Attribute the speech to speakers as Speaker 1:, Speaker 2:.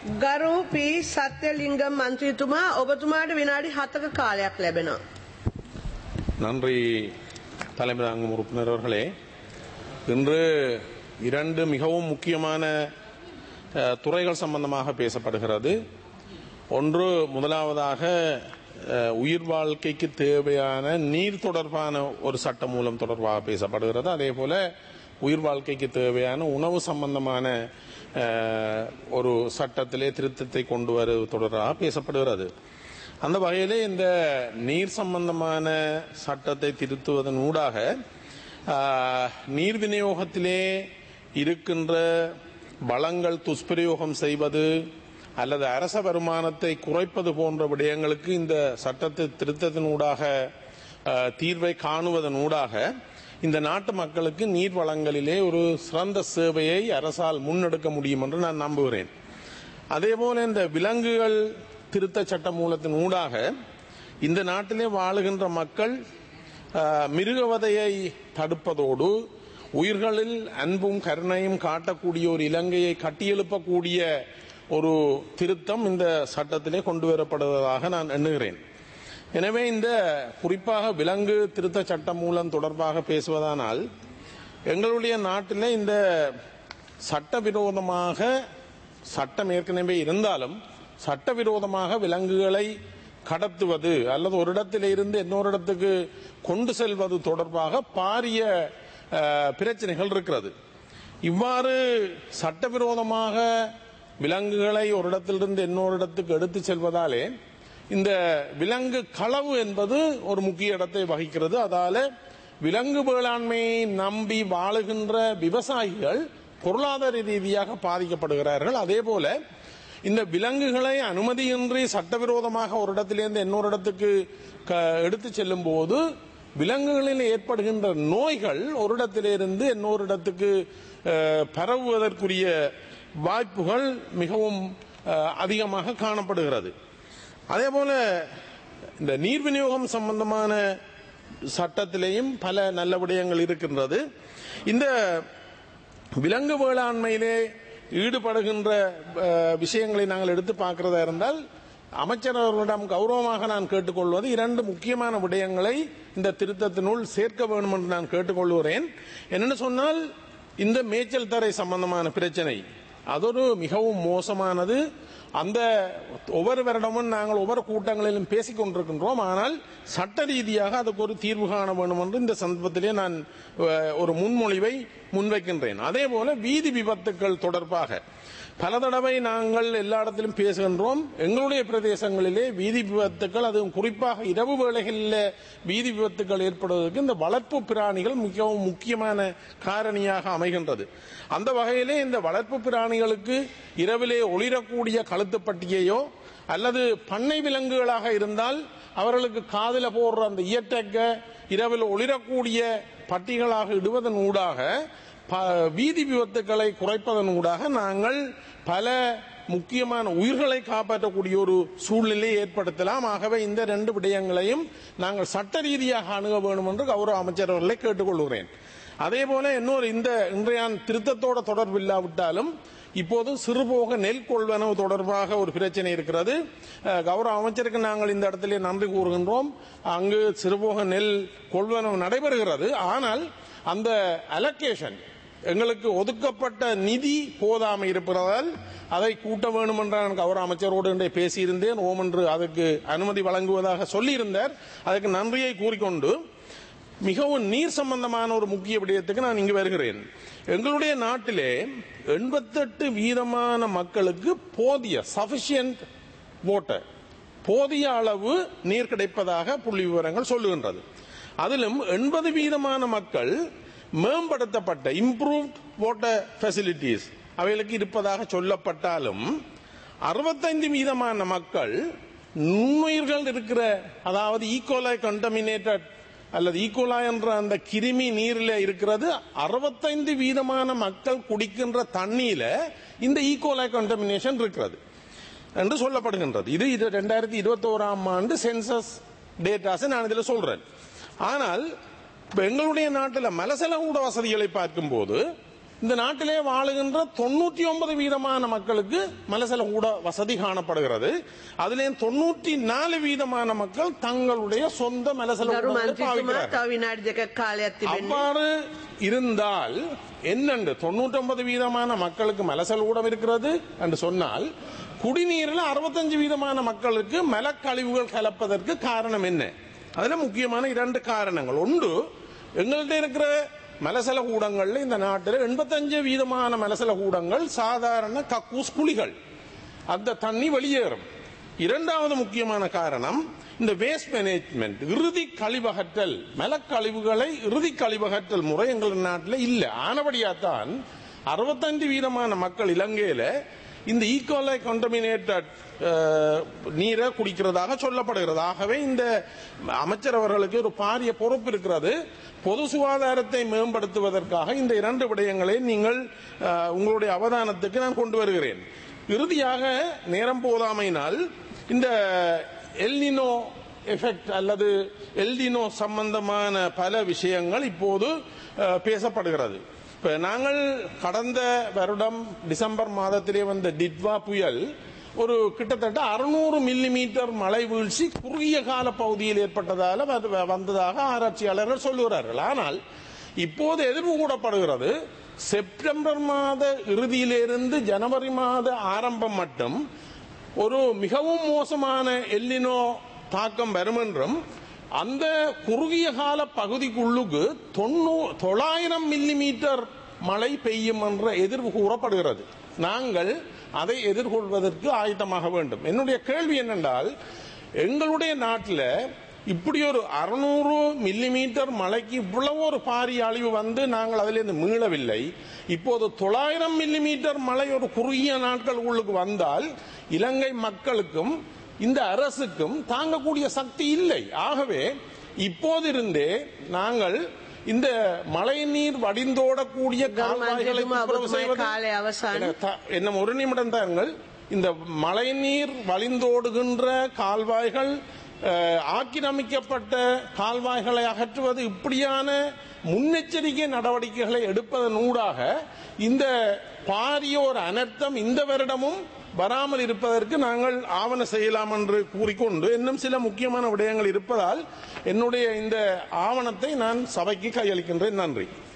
Speaker 1: ගරු පී සත්‍යලිංගම් මන්ත්‍රීතුමා ඔබතුමාට විනාඩි 7ක කාලයක් ලැබෙනවා.
Speaker 2: நன்றி தலைமை தாங்கும் உறுப்பினர் அவர்களே. இன்று இரண்டு மிகவும் முக்கியமான துறைகள் சம்பந்தமாக பேசப்படுகிறது. ஒன்று, முதலாவதாக உயிர் வாழ்க்கைக்கு தேவையான நீர் தொடர்பான ஒரு சட்ட மூலம் தொடர்பாக பேசப்படுகிறது. அதே போல உயிர் வாழ்க்கைக்கு தேவையான உணவு சம்பந்தமான ஒரு சட்டத்திலே திருத்தத்தை கொண்டு வருவது தொடர்பாக பேசப்படுகிறது. அந்த வகையிலே இந்த நீர் சம்பந்தமான சட்டத்தை திருத்துவதன் ஊடாக நீர் விநியோகத்திலே இருக்கின்ற வளங்கள் துஷ்பிரயோகம் செய்வது அல்லது அரச வருமானத்தை குறைப்பது போன்ற விடயங்களுக்கு இந்த சட்டத்தை திருத்தத்தினூடாக தீர்வை காணுவதன் ஊடாக இந்த நாட்டு மக்களுக்கு நீர் வளங்களிலே ஒரு சிறந்த சேவையை அரசால் முன்னெடுக்க முடியும் என்று நான் நம்புகிறேன். அதேபோல இந்த விலங்குகள் திருத்த சட்ட மூலத்தின் ஊடாக இந்த நாட்டிலே வாழுகின்ற மக்கள் மிருகவதையை தடுப்பதோடு உயிர்களில் அன்பும் கருணையும் காட்டக்கூடிய ஒரு இலங்கையை கட்டியெழுப்பக்கூடிய ஒரு திருத்தம் இந்த சட்டத்திலே கொண்டு வரப்படுவதாக நான் எண்ணுகிறேன். எனவே இந்த குறிப்பாக விலங்கு திருத்த சட்டம் மூலம் தொடர்பாக பேசுவதானால் எங்களுடைய நாட்டில் இந்த சட்டவிரோதமாக சட்டம் ஏற்கனவே இருந்தாலும் சட்டவிரோதமாக விலங்குகளை கடத்துவது அல்லது ஒரு இடத்திலிருந்து இன்னொரு இடத்துக்கு கொண்டு செல்வது தொடர்பாக பாரிய பிரச்சனைகள் இருக்கிறது. இவ்வாறு சட்டவிரோதமாக விலங்குகளை ஒரு இடத்திலிருந்து இன்னொரு இடத்துக்கு எடுத்து செல்வதாலே இந்த விலங்கு களவு என்பது ஒரு முக்கிய இடத்தை வகிக்கிறது. அதால விலங்கு வேளாண்மையை நம்பி வாழுகின்ற விவசாயிகள் பொருளாதார ரீதியாக பாதிக்கப்படுகிறார்கள். அதே போல இந்த விலங்குகளை அனுமதியின்றி சட்டவிரோதமாக ஒரு இடத்திலிருந்து இன்னொரு இடத்துக்கு எடுத்து செல்லும் போது விலங்குகளில் ஏற்படுகின்ற நோய்கள் ஒரு இடத்திலிருந்து இன்னொரு இடத்துக்கு பரவுவதற்குரிய வாய்ப்புகள் மிகவும் அதிகமாக காணப்படுகிறது. அதே போல இந்த நீர் விநியோகம் சம்பந்தமான சட்டத்திலேயும் பல நல்ல விடயங்கள் இருக்கின்றது. இந்த விலங்கு வேளாண்மையிலே ஈடுபடுகின்ற விஷயங்களை நாங்கள் எடுத்து பார்க்கிறதா இருந்தால் அமைச்சர் அவர்களிடம் கௌரவமாக நான் கேட்டுக்கொள்வது இரண்டு முக்கியமான விடயங்களை இந்த திருத்தத்தினுள் சேர்க்க வேண்டும் என்று நான் கேட்டுக்கொள்கிறேன். என்னென்னு சொன்னால், இந்த மேய்ச்சல் தரை சம்பந்தமான பிரச்சனை அதொரு மிகவும் மோசமானது. அந்த ஒவ்வொரு வருடமும் நாங்கள் ஒவ்வொரு கூட்டங்களிலும் பேசிக் கொண்டிருக்கின்றோம். ஆனால் சட்ட ரீதியாக அதுக்கு ஒரு தீர்வு காண வேண்டும் என்று இந்த சந்தர்ப்பத்திலே நான் ஒரு முன்மொழிவை முன்வைக்கின்றேன். அதே போல வீதி விபத்துக்கள் தொடர்பாக பல தடவை நாங்கள் எல்லா இடத்திலும் பேசுகின்றோம். எங்களுடைய பிரதேசங்களிலே வீதி விபத்துக்கள், அதுவும் குறிப்பாக இரவு வேளைகளில் வீதி விபத்துக்கள் ஏற்படுவதற்கு இந்த வளர்ப்பு பிராணிகள் மிகவும் முக்கியமான காரணியாக அமைகின்றது. அந்த வகையிலே இந்த வளர்ப்பு பிராணிகளுக்கு இரவிலே ஒளிரக்கூடிய கழுத்துப்பட்டியையோ அல்லது பண்ணை விலங்குகளாக இருந்தால் அவர்களுக்கு காதில் போடுற அந்த இயற்கை இரவில் ஒளிரக்கூடிய பட்டிகளாக இடுவதன் ஊடாக வீதி விபத்துக்களை குறைப்பதன் ஊடாக நாங்கள் பல முக்கியமான உயிர்களை காப்பாற்றக்கூடிய ஒரு சூழ்நிலையை ஏற்படுத்தலாம். ஆகவே இந்த ரெண்டு விடயங்களையும் நாங்கள் சட்ட ரீதியாக அணுக வேண்டும் என்று கௌரவ அமைச்சர் அவர்களை கேட்டுக்கொள்கிறேன். அதே போல இன்னொரு இந்த இன்றைய திருத்தத்தோட தொடர்பில்லாவிட்டாலும் இப்போது சிறுபோக நெல் கொள்வனவு தொடர்பாக ஒரு பிரச்சனை இருக்கிறது. கௌரவ அமைச்சருக்கு நாங்கள் இந்த இடத்திலே நன்றி கூறுகின்றோம். அங்கு சிறுபோக நெல் கொள்வனவு நடைபெறுகிறது. ஆனால் அந்த அலோகேஷன் எங்களுக்கு ஒதுக்கப்பட்ட நிதி போதாமை இருப்பதால் அதை கூட்ட வேண்டும் என்ற நான் கௌரவ அமைச்சரோடு பேசியிருந்தேன். ஓம் என்று அதற்கு அனுமதி வழங்குவதாக சொல்லியிருந்தார். அதற்கு நன்றியை கூறிக்கொண்டு மிகவும் நீர் சம்பந்தமான ஒரு முக்கிய விடயத்துக்கு நான் இங்கு வருகிறேன். எங்களுடைய நாட்டிலே 88% மக்களுக்கு போதிய சஃபிஷியன்ட் வாட்டர், போதிய அளவு நீர் கிடைப்பதாக புள்ளி விவரங்கள் சொல்லுகின்றது. அதிலும் 80% மக்கள் மேம்படுத்தப்பட்ட இம்ப்ரூவ்ட் வாட்டர் ஃபெசிலிட்டிஸ் அவைகளுக்கு இருப்பதாக சொல்லப்பட்டாலும் 65% மக்கள் நுண்ணுயிர்கள் இருக்கிற, அதாவது ஈகோலை கண்டமினேட்டட் அல்லது ஈகோலா என்ற அந்த கிருமி நீரில் இருக்கிறது. 65% மக்கள் குடிக்கின்ற தண்ணீர இந்த ஈகோலை கண்டமினேஷன் இருக்கிறது என்று சொல்லப்படுகின்றது. இது 2021ஆம் ஆண்டு சென்சஸ் டேட்டாஸ் நான் இதில் சொல்றேன். ஆனால் எங்களுடைய நாட்டில் மலசல ஊட வசதிகளை பார்க்கும்போது இந்த நாட்டிலே வாழுகின்ற 99% மக்களுக்கு மலசல கூட வசதி காணப்படுகிறது. அதிலே 94% மக்கள் தங்களுடைய சொந்த மலசல அவ்வாறு இருந்தால் என்னண்டு 99% மக்களுக்கு மலசல ஊடம் இருக்கிறது என்று சொன்னால் குடிநீரில் 65% மக்களுக்கு மலக்கழிவுகள் கலப்பதற்கு காரணம் என்ன? அதுல முக்கியமான 2 காரணங்கள். ஒன்று, எங்கள்கிட்ட இருக்கிற மலசல கூடங்கள்ல இந்த நாட்டில் 85% மலசல கூடங்கள் சாதாரண கக்கூஸ் குழிகள், அந்த தண்ணி வெளியேறும். இரண்டாவது முக்கியமான காரணம் இந்த வேஸ்ட் மேனேஜ்மெண்ட், இறுதி கழிவகற்றல், மலக்கழிவுகளை இறுதி கழிவகற்றல் முறை எங்கள் நாட்டில் இல்ல. ஆனபடியாத்தான் 65% மக்கள் இலங்கையில இந்த ஈகோலை கண்டமினேட்டட் நீரை குடிக்கிறதாக சொல்லப்படுகிறது. ஆகவே இந்த அமைச்சர் அவர்களுக்கு ஒரு பாரிய பொறுப்பு இருக்கிறது. பொது சுகாதாரத்தை மேம்படுத்துவதற்காக இந்த 2 விடயங்களை நீங்கள் உங்களுடைய அவதானத்துக்கு நான் கொண்டு வருகிறேன். இறுதியாக நேரம் போதாமையினால் இந்த எல்னினோ எஃபெக்ட் அல்லது எல்னினோ சம்பந்தமான பல விஷயங்கள் இப்போது பேசப்படுகிறது. இப்ப நாங்கள் கடந்த வருடம் டிசம்பர் மாதத்திலே வந்த டிட்வா புயல் ஒரு கிட்டத்தட்ட 600 மில்லிமீட்டர் மழை வீழ்ச்சி குறுகிய கால பகுதியில் ஏற்பட்டதால வந்ததாக ஆராய்ச்சியாளர்கள் சொல்லுகிறார்கள். ஆனால் இப்போது எதிர்ப்பு கூடப்படுகிறது செப்டம்பர் மாத இறுதியிலிருந்து ஜனவரி மாத ஆரம்பம் மட்டும் ஒரு மிகவும் மோசமான எல்னினோ தாக்கம் வரும் என்றும் அந்த குறுகிய கால பகுதிக்குள்ளுக்கு 900 மில்லிமீட்டர் மழை பெய்யும் என்ற எதிர்ப்பு கூறப்படுகிறது. நாங்கள் அதை எதிர்கொள்வதற்கு ஆயத்தமாக வேண்டும். என்னுடைய கேள்வி என்னென்றால், எங்களுடைய நாட்டில் இப்படி ஒரு 600 மில்லிமீட்டர் மழைக்கு இவ்வளவு ஒரு பாரிய அழிவு வந்து நாங்கள் அதிலிருந்து மீளவில்லை. இப்போது 900 மில்லிமீட்டர் மழை ஒரு குறுகிய நாட்கள் உள்ளுக்கு வந்தால் இலங்கை மக்களுக்கும் இந்த அரசுக்கும் தாங்கக்கூடிய சக்தி இல்லை. ஆகவே இப்போதிருந்தே நாங்கள் இந்த மழை நீர் வடிந்தோடக்கூடிய கால்வாய்களை என்ன ஒரு நிமிடம் தாங்கள். இந்த மழை நீர் வழிந்தோடுகின்ற கால்வாய்கள், ஆக்கிரமிக்கப்பட்ட கால்வாய்களை அகற்றுவது, இப்படியான முன்னெச்சரிக்கை நடவடிக்கைகளை எடுப்பதன் ஊடாக இந்த பாரிய ஒரு அனர்த்தம் இந்த வருடமும் வராமல் இருப்பதற்கு நாங்கள் ஆவண செய்யலாம் என்று கூறிக்கொண்டு, இன்னும் சில முக்கியமான விடயங்கள் இருப்பதால் என்னுடைய இந்த ஆவணத்தை நான் சபைக்கு கையளிக்கின்றேன். நன்றி.